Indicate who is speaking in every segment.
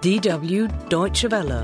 Speaker 1: DW Deutsche Welle.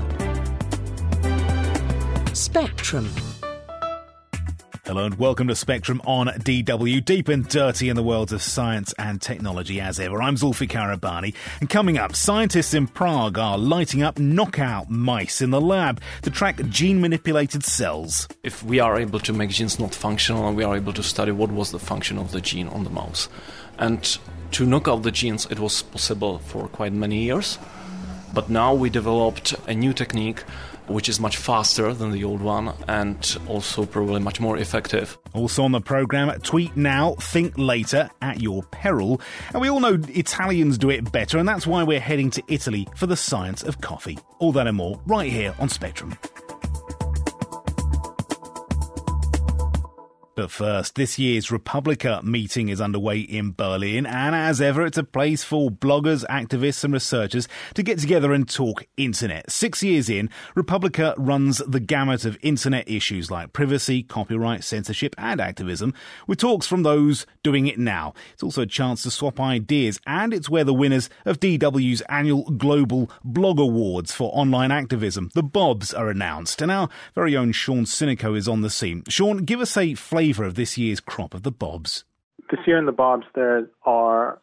Speaker 1: Spectrum.
Speaker 2: Hello and welcome to Spectrum on DW, deep and dirty in the worlds of science and technology as ever. I'm Zulfikar Rabbani, and coming up, scientists in Prague are lighting up knockout mice in the lab to track gene-manipulated cells.
Speaker 3: If we are able to make genes not functional, we are able to study what was the function of the gene on the mouse. And to knock out the genes, it was possible for quite many years. But now we developed a new technique which is much faster than the old one and also probably much more effective.
Speaker 2: Also on the programme, tweet now, think later, at your peril. And we all know Italians do it better, and that's why we're heading to Italy for the science of coffee. All that and more right here on Spectrum. But first, this year's Republica meeting is underway in Berlin, and as ever, it's a place for bloggers, activists and researchers to get together and talk internet. 6 years in, Republica runs the gamut of internet issues like privacy, copyright, censorship and activism, with talks from those doing it now. It's also a chance to swap ideas, and it's where the winners of DW's annual Global Blog Awards for online activism, the Bobs, are announced. And our very own Sean Sinico is on the scene. Sean, give us a flavour of this year's crop of the Bobs.
Speaker 4: This year in the Bobs, there are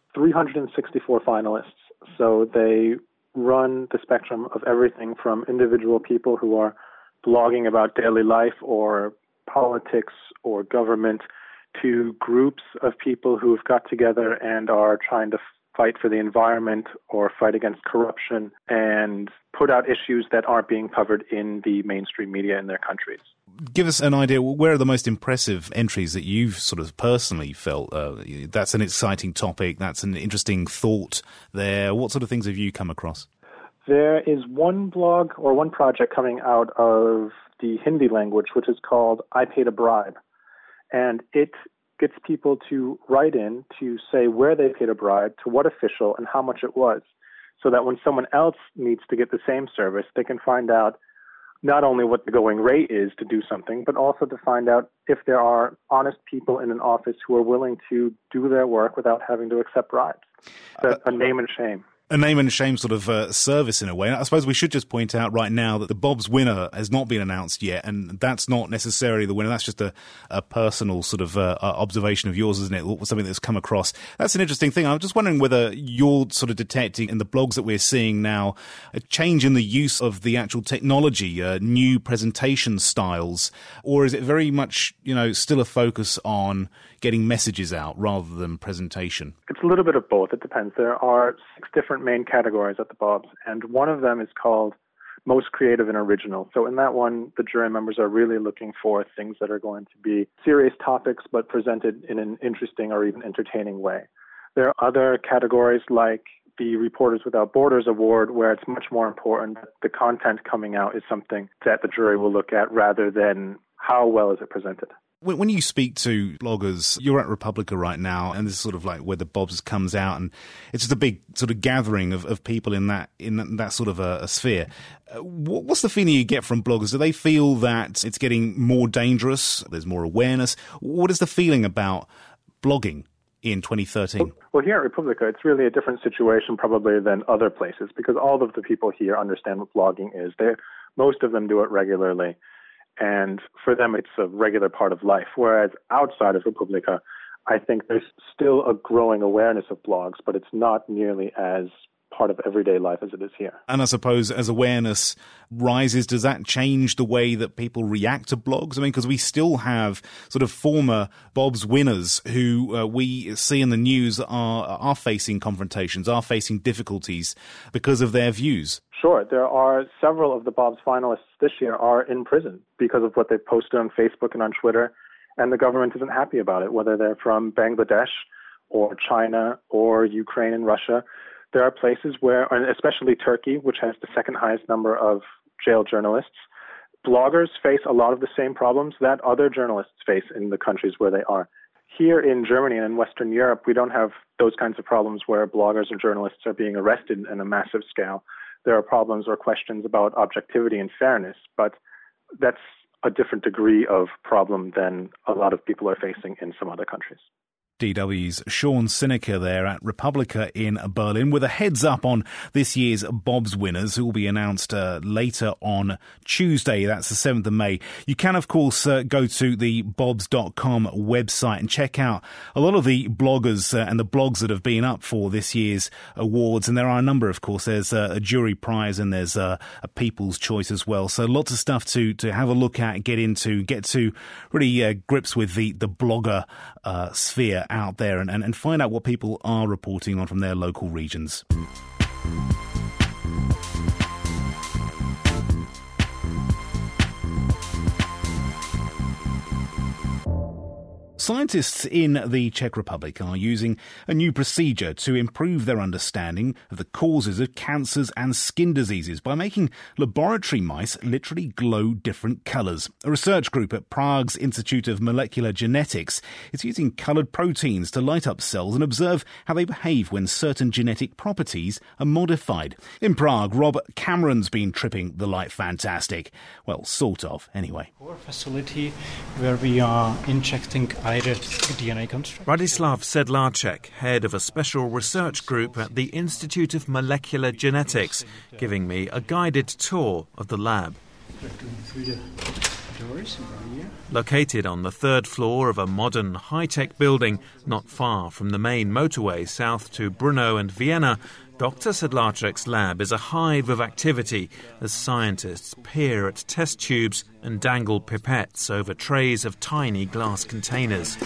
Speaker 4: 364 finalists. So they run the spectrum of everything from individual people who are blogging about daily life or politics or government to groups of people who have got together and are trying to fight for the environment or fight against corruption and put out issues that aren't being covered in the mainstream media in their countries.
Speaker 2: Give us an idea, where are the most impressive entries that you've sort of personally felt that's an exciting topic, that's an interesting thought there? What sort of things have you come across?
Speaker 4: There is one blog or one project coming out of the Hindi language, which is called I Paid a Bribe. And it gets people to write in to say where they paid a bribe, to what official, and how much it was, so that when someone else needs to get the same service, they can find out not only what the going rate is to do something, but also to find out if there are honest people in an office who are willing to do their work without having to accept bribes. So a name and shame.
Speaker 2: A name and shame sort of service in a way. I suppose we should just point out right now that the Bob's winner has not been announced yet, and that's not necessarily the winner. That's just a personal sort of observation of yours, isn't it? Something that's come across. That's an interesting thing. I'm just wondering whether you're sort of detecting in the blogs that we're seeing now a change in the use of the actual technology, new presentation styles, or is it very much, still a focus on getting messages out rather than presentation?
Speaker 4: It's a little bit of both. It depends. There are 6 different main categories at the Bobs, and one of them is called Most Creative and Original. So in that one, the jury members are really looking for things that are going to be serious topics but presented in an interesting or even entertaining way. There are other categories like the Reporters Without Borders Award, where it's much more important that the content coming out is something that the jury will look at rather than how well is it presented.
Speaker 2: When you speak to bloggers, you're at Republica right now, and this is sort of like where the Bobs comes out, and it's just a big sort of gathering of people in that sort of a sphere. What's the feeling you get from bloggers? Do they feel that it's getting more dangerous? There's more awareness? What is the feeling about blogging in 2013?
Speaker 4: Well, here at Republica, it's really a different situation probably than other places, because all of the people here understand what blogging is. Most of them do it regularly. And for them, it's a regular part of life. Whereas outside of Republica, I think there's still a growing awareness of blogs, but it's not nearly as part of everyday life as it is here.
Speaker 2: And I suppose as awareness rises, does that change the way that people react to blogs? I mean, because we still have sort of former Bob's winners who we see in the news are facing confrontations, are facing difficulties because of their views.
Speaker 4: Sure. There are several of the Bob's finalists this year are in prison because of what they've posted on Facebook and on Twitter, and the government isn't happy about it, whether they're from Bangladesh or China or Ukraine and Russia. There are places where, and especially Turkey, which has the second highest number of jailed journalists, bloggers face a lot of the same problems that other journalists face in the countries where they are. Here in Germany and in Western Europe, we don't have those kinds of problems where bloggers or journalists are being arrested in a massive scale. There are problems or questions about objectivity and fairness, but that's a different degree of problem than a lot of people are facing in some other countries.
Speaker 2: DW's Sean Sineker there at Republica in Berlin with a heads up on this year's Bob's winners who will be announced later on Tuesday. That's the 7th of May. You can, of course, go to the bobs.com website and check out a lot of the bloggers and the blogs that have been up for this year's awards. And there are a number, of course. There's a jury prize and there's a people's choice as well. So lots of stuff to have a look at, get to really grips with the blogger sphere out there and find out what people are reporting on from their local regions. Scientists in the Czech Republic are using a new procedure to improve their understanding of the causes of cancers and skin diseases by making laboratory mice literally glow different colours. A research group at Prague's Institute of Molecular Genetics is using coloured proteins to light up cells and observe how they behave when certain genetic properties are modified. In Prague, Rob Cameron's been tripping the light fantastic. Well, sort of, anyway.
Speaker 5: Our facility where we are injecting either DNA construct.
Speaker 6: Radislav Sedláček, head of a special research group at the Institute of Molecular Genetics, giving me a guided tour of the lab.
Speaker 5: Through the doors right here.
Speaker 6: Located on the 3rd floor of a modern high-tech building not far from the main motorway south to Brno and Vienna, Dr. Sedláček's lab is a hive of activity as scientists peer at test tubes and dangle pipettes over trays of tiny glass containers.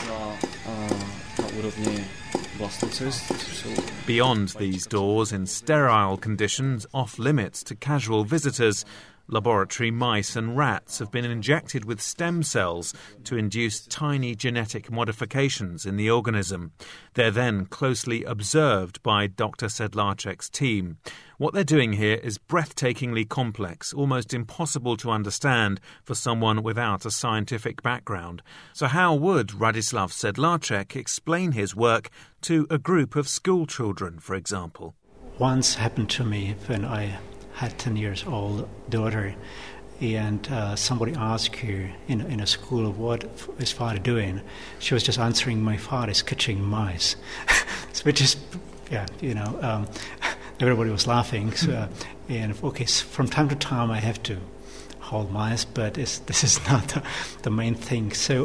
Speaker 6: Beyond these doors, in sterile conditions off limits to casual visitors, laboratory mice and rats have been injected with stem cells to induce tiny genetic modifications in the organism. They're then closely observed by Dr. Sedláček's team. What they're doing here is breathtakingly complex, almost impossible to understand for someone without a scientific background. So how would Radislav Sedláček explain his work to a group of school children, for example?
Speaker 5: Once happened to me when I had 10 years old daughter, and somebody asked her in a school, what is father doing? She was just answering, my father is catching mice. Which is, everybody was laughing. So, from time to time I have to hold mice, but this is not the main thing. So,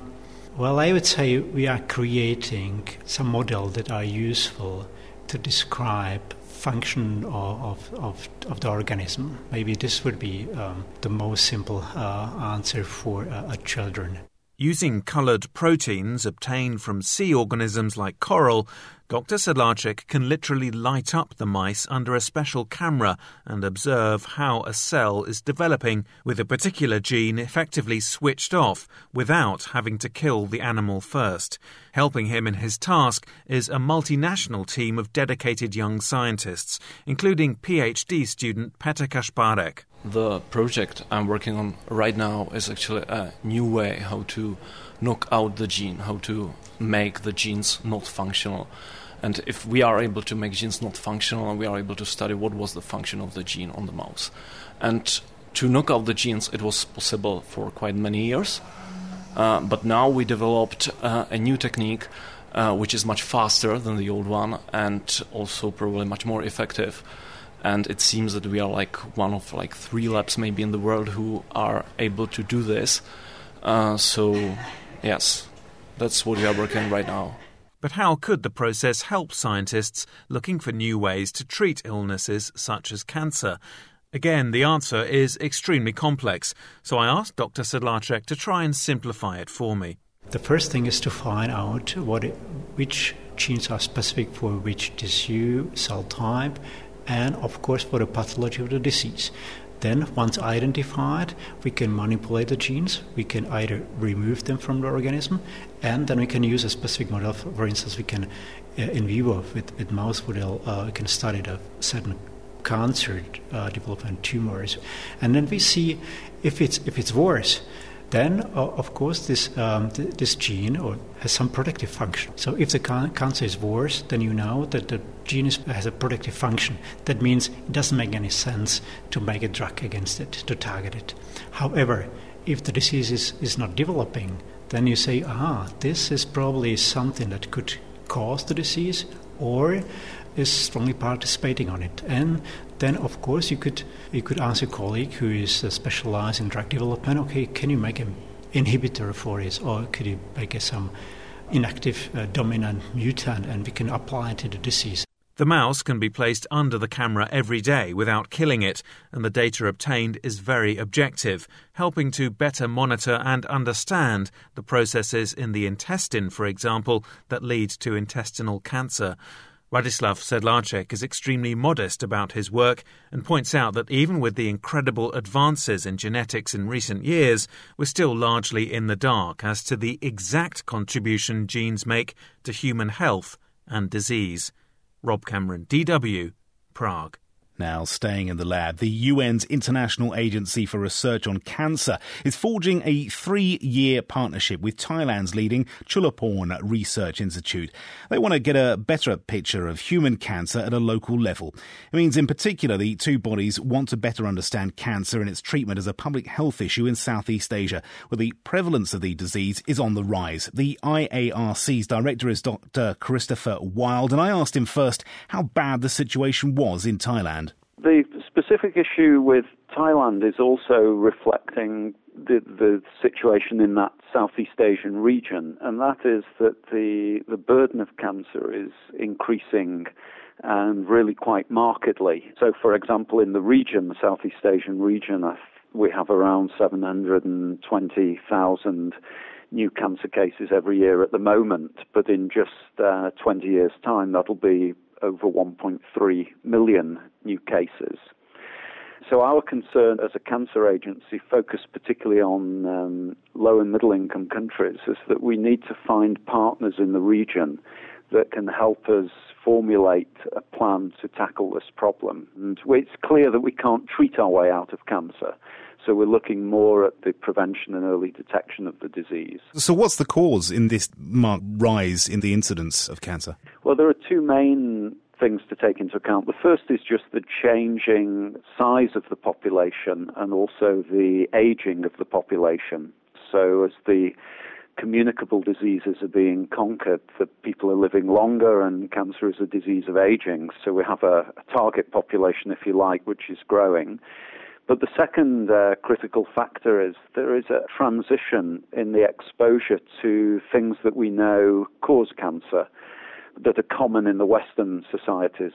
Speaker 5: I would say we are creating some models that are useful to describe function of the organism. Maybe this would be the most simple answer for children.
Speaker 6: Using coloured proteins obtained from sea organisms like coral, Dr. Sedláček can literally light up the mice under a special camera and observe how a cell is developing with a particular gene effectively switched off without having to kill the animal first. Helping him in his task is a multinational team of dedicated young scientists, including PhD student Petr Kašpárek.
Speaker 3: The project I'm working on right now is actually a new way how to knock out the gene, how to make the genes not functional. And if we are able to make genes not functional, we are able to study what was the function of the gene on the mouse. And to knock out the genes, it was possible for quite many years. But now we developed a new technique which is much faster than the old one and also probably much more effective. And it seems that we are like one of 3 labs maybe in the world who are able to do this. So, yes, that's what we are working on right now.
Speaker 6: But how could the process help scientists looking for new ways to treat illnesses such as cancer? Again, the answer is extremely complex, so I asked Dr. Sedláček to try and simplify it for me.
Speaker 5: The first thing is to find out which genes are specific for which tissue, cell type, and of course for the pathology of the disease. Then, once identified, we can manipulate the genes. We can either remove them from the organism, and then we can use a specific model. For instance, we can, in vivo, with mouse model, we can study the certain cancer development tumors, and then we see if it's worse. Then, of course, this gene has some protective function. So if the cancer is worse, then you know that the gene has a protective function. That means it doesn't make any sense to make a drug against it, to target it. However, if the disease is not developing, then you say, this is probably something that could cause the disease or is strongly participating on it. And then, of course, you could ask a colleague who is specialized in drug development, okay, can you make an inhibitor for it, or could you make some inactive dominant mutant, and we can apply it to the disease.
Speaker 6: The mouse can be placed under the camera every day without killing it, and the data obtained is very objective, helping to better monitor and understand the processes in the intestine, for example, that lead to intestinal cancer. Radislav Sedlacek is extremely modest about his work and points out that even with the incredible advances in genetics in recent years, we're still largely in the dark as to the exact contribution genes make to human health and disease. Rob Cameron, DW, Prague.
Speaker 2: Now, staying in the lab, the UN's International Agency for Research on Cancer is forging a 3-year partnership with Thailand's leading Chulalongkorn Research Institute. They want to get a better picture of human cancer at a local level. It means, in particular, the two bodies want to better understand cancer and its treatment as a public health issue in Southeast Asia, where the prevalence of the disease is on the rise. The IARC's director is Dr. Christopher Wild, and I asked him first how bad the situation was in Thailand.
Speaker 7: The specific issue with Thailand is also reflecting the situation in that Southeast Asian region, and that is that the burden of cancer is increasing and really quite markedly. So, for example, in the region, the Southeast Asian region, we have around 720,000 new cancer cases every year at the moment, but in just 20 years' time, that'll be over 1.3 million new cases. So our concern as a cancer agency, focused particularly on low and middle income countries, is that we need to find partners in the region that can help us formulate a plan to tackle this problem. And it's clear that we can't treat our way out of cancer. So we're looking more at the prevention and early detection of the disease.
Speaker 2: So what's the cause in this marked rise in the incidence of cancer?
Speaker 7: Well, there are two main things to take into account. The first is just the changing size of the population and also the aging of the population. So as the communicable diseases are being conquered, the people are living longer, and cancer is a disease of aging. So we have a target population, if you like, which is growing. But the second critical factor is there is a transition in the exposure to things that we know cause cancer that are common in the Western societies,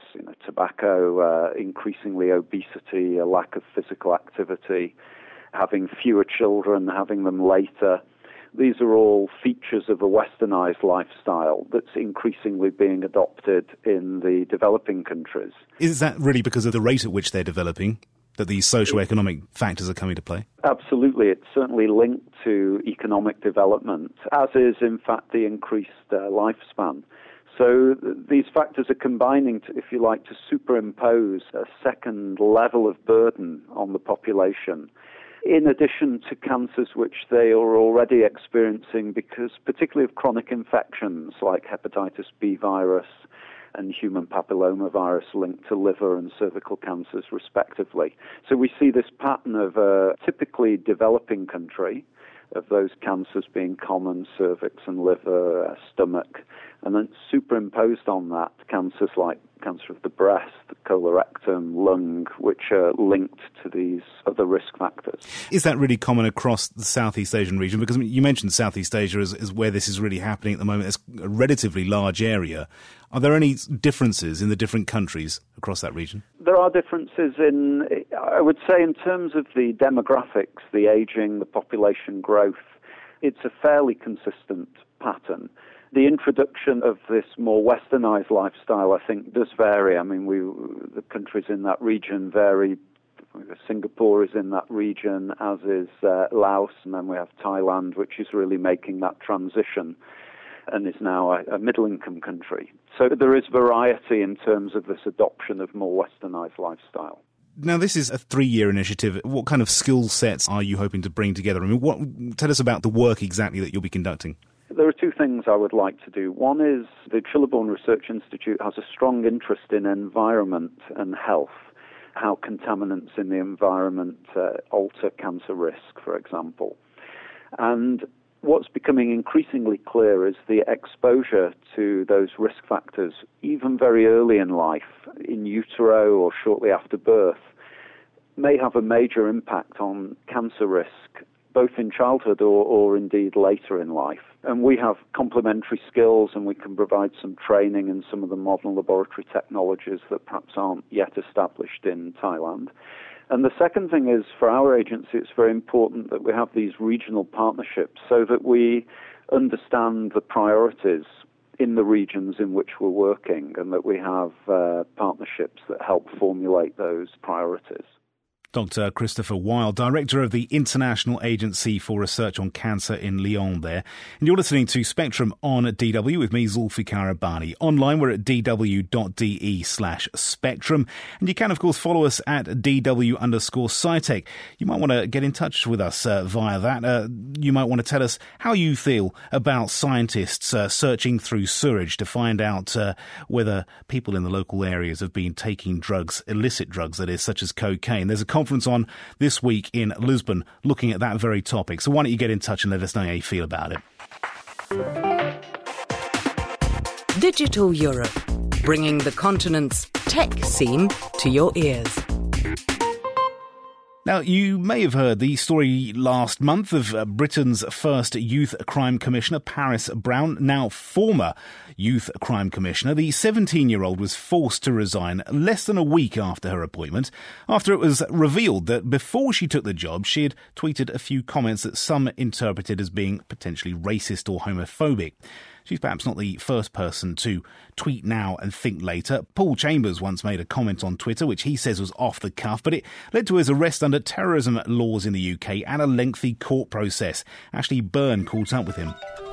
Speaker 7: tobacco, increasingly obesity, a lack of physical activity, having fewer children, having them later. These are all features of a westernized lifestyle that's increasingly being adopted in the developing countries.
Speaker 2: Is that really because of the rate at which they're developing that these socio-economic factors are coming to play?
Speaker 7: Absolutely. It's certainly linked to economic development, as is, in fact, the increased lifespan. So these factors are combining, if you like, to superimpose a second level of burden on the population, in addition to cancers which they are already experiencing because particularly of chronic infections like hepatitis B virus and human papillomavirus linked to liver and cervical cancers, respectively. So we see this pattern of a typically developing country, of those cancers being common, cervix and liver, stomach, and then superimposed on that, cancers like cancer of the breast, the colorectum, lung, which are linked to these other risk factors.
Speaker 2: Is that really common across the Southeast Asian region? Because you mentioned Southeast Asia as where this is really happening at the moment. It's a relatively large area. Are there any differences in the different countries across that region?
Speaker 7: There are differences I would say, in terms of the demographics, the aging, the population growth. It's a fairly consistent pattern. The introduction of this more westernized lifestyle, I think, does vary. I mean, the countries in that region vary. Singapore is in that region, as is Laos, and then we have Thailand, which is really making that transition and is now a middle-income country. So there is variety in terms of this adoption of more westernized lifestyle.
Speaker 2: Now, this is a 3-year initiative. What kind of skill sets are you hoping to bring together? I mean, tell us about the work exactly that you'll be conducting.
Speaker 7: There are two things I would like to do. One is the Chulalongkorn Research Institute has a strong interest in environment and health, how contaminants in the environment alter cancer risk, for example. And what's becoming increasingly clear is the exposure to those risk factors, even very early in life, in utero or shortly after birth, may have a major impact on cancer risk, both in childhood or indeed later in life. And we have complementary skills, and we can provide some training in some of the modern laboratory technologies that perhaps aren't yet established in Thailand. And the second thing is, for our agency, it's very important that we have these regional partnerships so that we understand the priorities in the regions in which we're working, and that we have partnerships that help formulate those priorities.
Speaker 2: Dr. Christopher Weil, Director of the International Agency for Research on Cancer in Lyon there. And you're listening to Spectrum on DW with me, Zulfikar Abani. Online, we're at dw.de/spectrum. And you can, of course, follow us at DW_SciTech. You might want to get in touch with us via that. You might want to tell us how you feel about scientists searching through sewage to find out whether people in the local areas have been taking drugs, illicit drugs, that is, such as cocaine. There's a conference on this week in Lisbon looking at that very topic. So why don't you get in touch and let us know how you feel about it.
Speaker 1: Digital Europe, bringing the continent's tech scene to your ears.
Speaker 2: Now, you may have heard the story last month of Britain's first youth crime commissioner, Paris Brown, now former youth crime commissioner. The 17-year-old was forced to resign less than a week after her appointment, after it was revealed that before she took the job, she had tweeted a few comments that some interpreted as being potentially racist or homophobic. She's perhaps not the first person to tweet now and think later. Paul Chambers once made a comment on Twitter, which he says was off the cuff, but it led to his arrest under terrorism laws in the UK and a lengthy court process. Ashley Byrne caught up with him.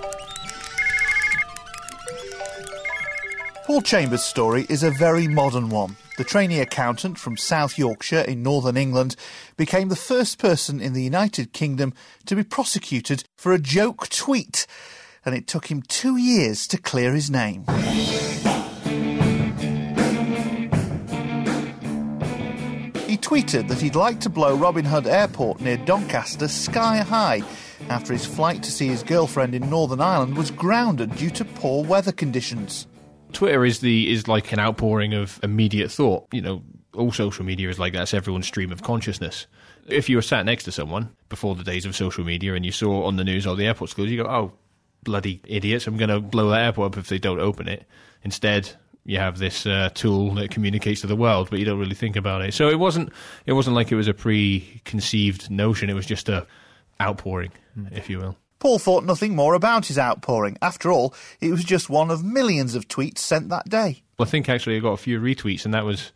Speaker 8: Paul Chambers' story is a very modern one. The trainee accountant from South Yorkshire in northern England became the first person in the United Kingdom to be prosecuted for a joke tweet, and it took him 2 years to clear his name. He tweeted that he'd like to blow Robin Hood Airport near Doncaster sky high after his flight to see his girlfriend in Northern Ireland was grounded due to poor weather conditions.
Speaker 9: Twitter is like an outpouring of immediate thought. You know, all social media is like that. It's everyone's stream of consciousness. If you were sat next to someone before the days of social media and you saw on the news, the airport's closed, you go, oh, bloody idiots, I'm going to blow that airport up if they don't open it. Instead, you have this tool that communicates to the world, but you don't really think about it. So it wasn't like it was a preconceived notion. It was just a outpouring, if you will.
Speaker 8: Paul thought nothing more about his outpouring. After all, it was just one of millions of tweets sent that day.
Speaker 9: Well, I think actually I got a few retweets, and that was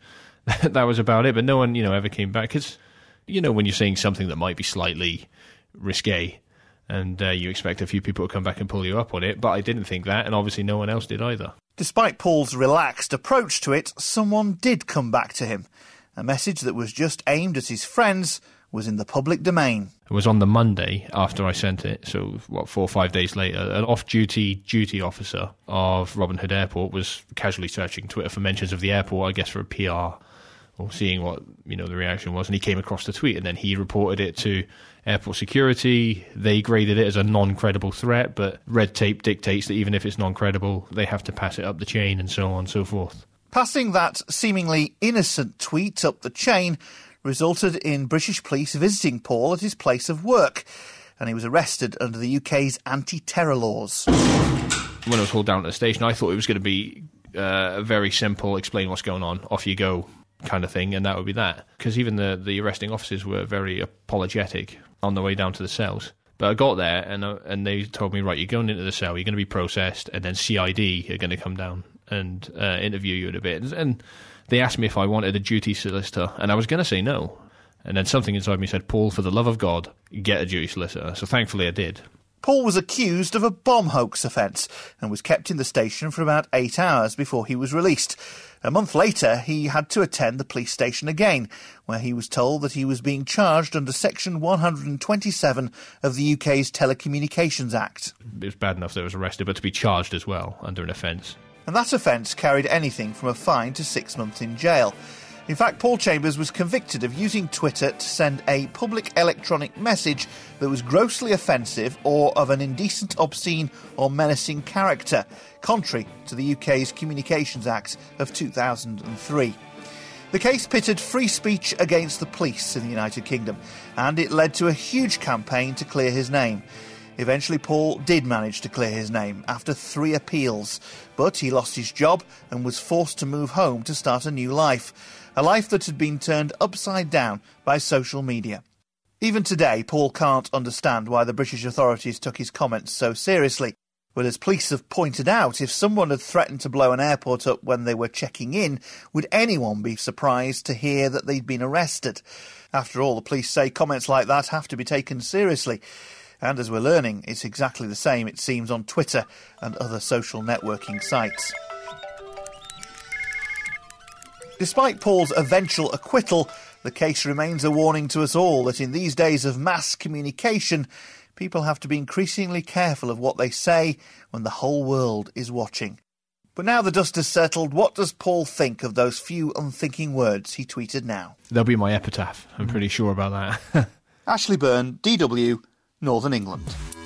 Speaker 9: about it. But no one, ever came back, because when you're saying something that might be slightly risque, and you expect a few people to come back and pull you up on it. But I didn't think that, and obviously no one else did either.
Speaker 8: Despite Paul's relaxed approach to it, someone did come back to him. A message that was just aimed at his friends was in the public domain.
Speaker 9: It was on the Monday after I sent it, so 4 or 5 days later, an off-duty duty officer of Robin Hood Airport was casually searching Twitter for mentions of the airport, I guess for a PR, or seeing what the reaction was, and he came across the tweet, and then he reported it to airport security. They graded it as a non-credible threat, but red tape dictates that even if it's non-credible, they have to pass it up the chain, and so on and so forth.
Speaker 8: Passing that seemingly innocent tweet up the chain resulted in British police visiting Paul at his place of work, and he was arrested under the UK's anti-terror laws.
Speaker 9: When I was hauled down to the station, I thought it was going to be a very simple, explain what's going on, off you go kind of thing, and that would be that. Because even the arresting officers were very apologetic on the way down to the cells. But I got there, and they told me, right, you're going into the cell, you're going to be processed, and then CID are going to come down and interview you in a bit. And they asked me if I wanted a duty solicitor, and I was going to say no. And then something inside me said, Paul, for the love of God, get a duty solicitor. So thankfully I did.
Speaker 8: Paul was accused of a bomb hoax offence and was kept in the station for about 8 hours before he was released. A month later, he had to attend the police station again, where he was told that he was being charged under Section 127 of the UK's Telecommunications Act.
Speaker 9: It was bad enough that I was arrested, but to be charged as well under an offence.
Speaker 8: And that offence carried anything from a fine to 6 months in jail. In fact, Paul Chambers was convicted of using Twitter to send a public electronic message that was grossly offensive or of an indecent, obscene or menacing character, contrary to the UK's Communications Act of 2003. The case pitted free speech against the police in the United Kingdom, and it led to a huge campaign to clear his name. Eventually, Paul did manage to clear his name after 3 appeals, but he lost his job and was forced to move home to start a new life, a life that had been turned upside down by social media. Even today, Paul can't understand why the British authorities took his comments so seriously. But as police have pointed out, if someone had threatened to blow an airport up when they were checking in, would anyone be surprised to hear that they'd been arrested? After all, the police say comments like that have to be taken seriously. And as we're learning, it's exactly the same, it seems, on Twitter and other social networking sites. Despite Paul's eventual acquittal, the case remains a warning to us all that in these days of mass communication, people have to be increasingly careful of what they say when the whole world is watching. But now the dust has settled, what does Paul think of those few unthinking words he tweeted now?
Speaker 9: They'll be my epitaph, I'm pretty sure about that.
Speaker 8: Ashley Byrne, DW, Northern England.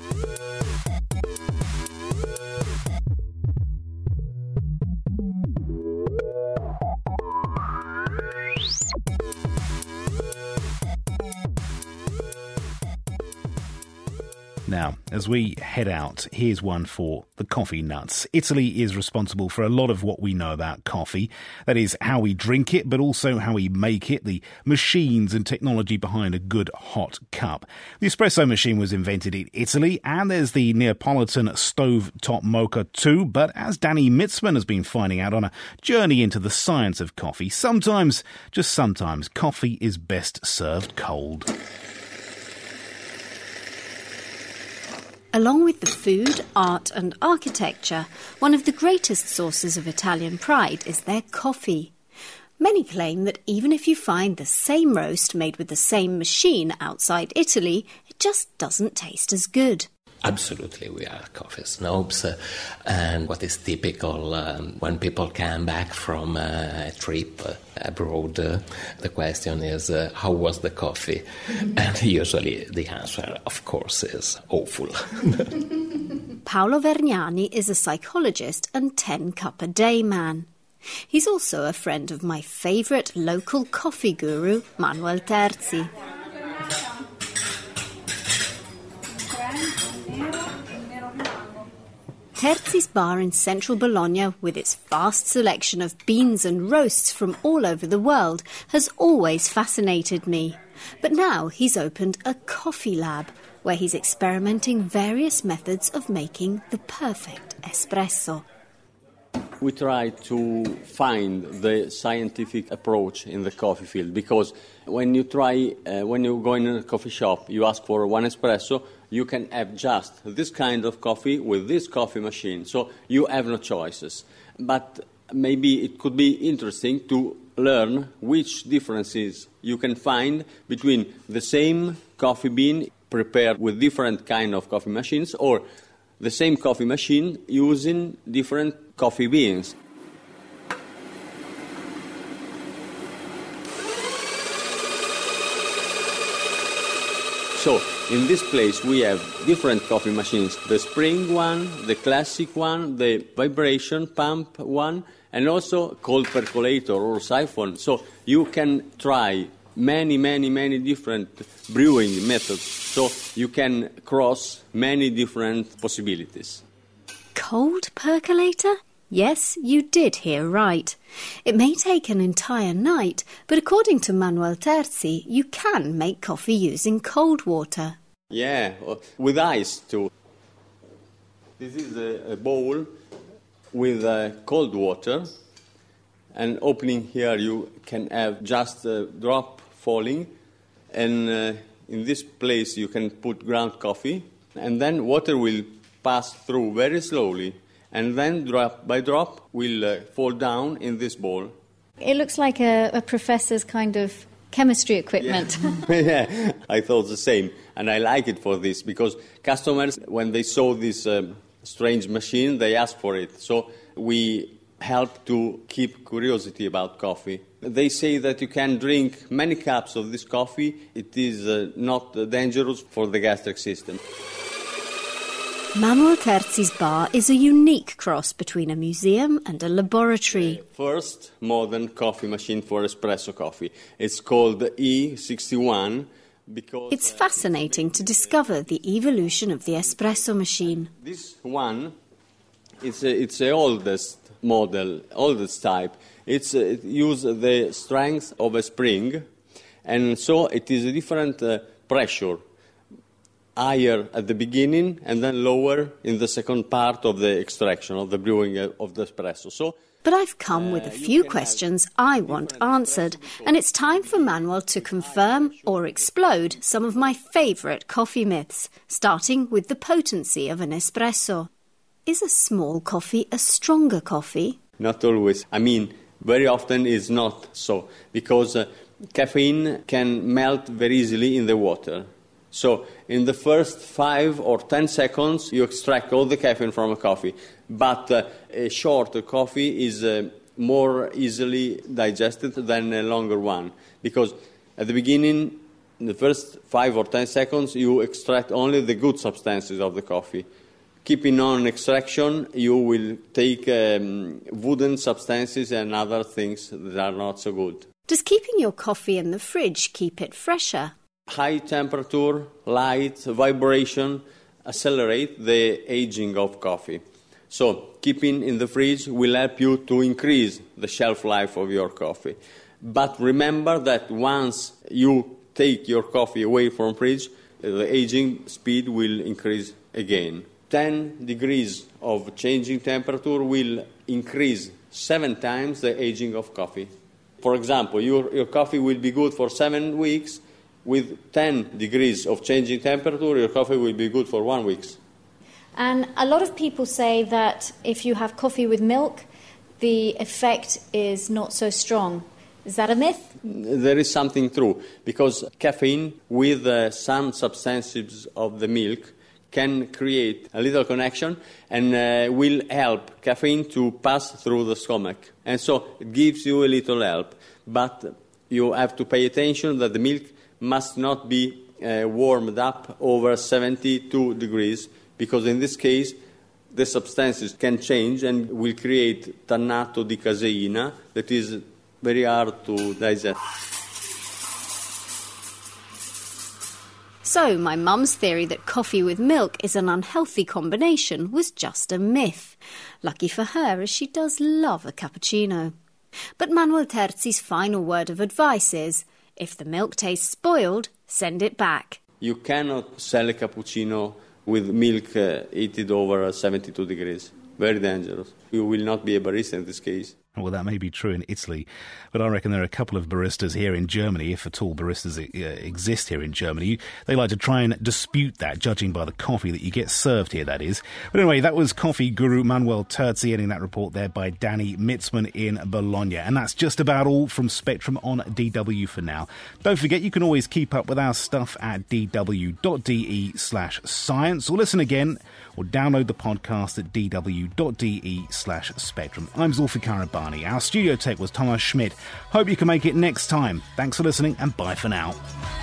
Speaker 2: Now, as we head out, here's one for the coffee nuts. Italy is responsible for a lot of what we know about coffee. That is, how we drink it, but also how we make it, the machines and technology behind a good hot cup. The espresso machine was invented in Italy, and there's the Neapolitan stove-top mocha too. But as Danny Mitzman has been finding out on a journey into the science of coffee, sometimes, just sometimes, coffee is best served cold.
Speaker 10: Along with the food, art and architecture, one of the greatest sources of Italian pride is their coffee. Many claim that even if you find the same roast made with the same machine outside Italy, it just doesn't taste as good.
Speaker 11: Absolutely, we are coffee snobs, and what is typical when people come back from a trip abroad, the question is, how was the coffee? And usually the answer, of course, is awful.
Speaker 10: Paolo Vergnani is a psychologist and 10-cup-a-day man. He's also a friend of my favourite local coffee guru, Manuel Terzi. Terzi's bar in central Bologna, with its vast selection of beans and roasts from all over the world, has always fascinated me. But now he's opened a coffee lab, where he's experimenting various methods of making the perfect espresso.
Speaker 12: We try to find the scientific approach in the coffee field, because when you go in a coffee shop, you ask for one espresso, you can have just this kind of coffee with this coffee machine, so you have no choices. But maybe it could be interesting to learn which differences you can find between the same coffee bean prepared with different kind of coffee machines, or the same coffee machine using different coffee beans. So, in this place we have different coffee machines, the spring one, the classic one, the vibration pump one, and also cold percolator or siphon. So you can try many different brewing methods, so you can cross many different possibilities.
Speaker 10: Cold percolator? Yes, you did hear right. It may take an entire night, but according to Manuel Terzi, you can make coffee using cold water.
Speaker 12: Yeah, with ice too. This is a bowl with cold water, and opening here you can have just a drop falling, and in this place you can put ground coffee, and then water will pass through very slowly, and then drop by drop will fall down in this bowl.
Speaker 13: It looks like a professor's kind of chemistry equipment.
Speaker 12: Yeah. Yeah, I thought the same, and I like it for this, because customers, when they saw this strange machine, they asked for it. So we help to keep curiosity about coffee. They say that you can drink many cups of this coffee. It is not dangerous for the gastric system.
Speaker 10: Manuel Terzi's bar is a unique cross between a museum and a laboratory.
Speaker 12: First modern coffee machine for espresso coffee. It's called E61 because...
Speaker 10: It's fascinating to discover the evolution of the espresso machine.
Speaker 12: This one, it's the oldest model, oldest type. It uses the strength of a spring, and so it is a different pressure. Higher at the beginning and then lower in the second part of the extraction, of the brewing of the espresso.
Speaker 10: But I've come with a few questions I want answered, and it's time for Manuel to confirm or explode some of my favourite coffee myths, starting with the potency of an espresso. Is a small coffee a stronger coffee?
Speaker 12: Not always. I mean, very often it's not so, because caffeine can melt very easily in the water. So in the first 5 or 10 seconds, you extract all the caffeine from a coffee. But a short coffee is more easily digested than a longer one. Because at the beginning, in the first 5 or 10 seconds, you extract only the good substances of the coffee. Keeping on extraction, you will take wooden substances and other things that are not so good.
Speaker 10: Does keeping your coffee in the fridge keep it fresher?
Speaker 12: High temperature, light, vibration accelerate the aging of coffee. So keeping in the fridge will help you to increase the shelf life of your coffee. But remember that once you take your coffee away from fridge, the aging speed will increase again. 10 degrees of changing temperature will increase 7 times the aging of coffee. For example, your coffee will be good for 7 weeks. With 10 degrees of changing temperature, your coffee will be good for 1 week.
Speaker 13: And a lot of people say that if you have coffee with milk, the effect is not so strong. Is that a myth?
Speaker 12: There is something true, because caffeine with some substances of the milk can create a little connection and will help caffeine to pass through the stomach. And so it gives you a little help. But you have to pay attention that the milk must not be warmed up over 72 degrees, because in this case the substances can change and will create tannato di caseina that is very hard to digest.
Speaker 10: So my mum's theory that coffee with milk is an unhealthy combination was just a myth. Lucky for her, as she does love a cappuccino. But Manuel Terzi's final word of advice is, if the milk tastes spoiled, send it back.
Speaker 12: You cannot sell a cappuccino with milk heated over 72 degrees. Very dangerous. You will not be a barista in this case.
Speaker 2: Well, that may be true in Italy, but I reckon there are a couple of baristas here in Germany, if at all baristas exist here in Germany. They like to try and dispute that, judging by the coffee that you get served here, that is. But anyway, that was coffee guru Manuel Terzi, ending that report there by Danny Mitzman in Bologna. And that's just about all from Spectrum on DW for now. Don't forget, you can always keep up with our stuff at dw.de/science, or listen again, or download the podcast at dw.de/spectrum. I'm Zulfikar Abani. Our studio tech was Thomas Schmidt. Hope you can make it next time. Thanks for listening, and bye for now.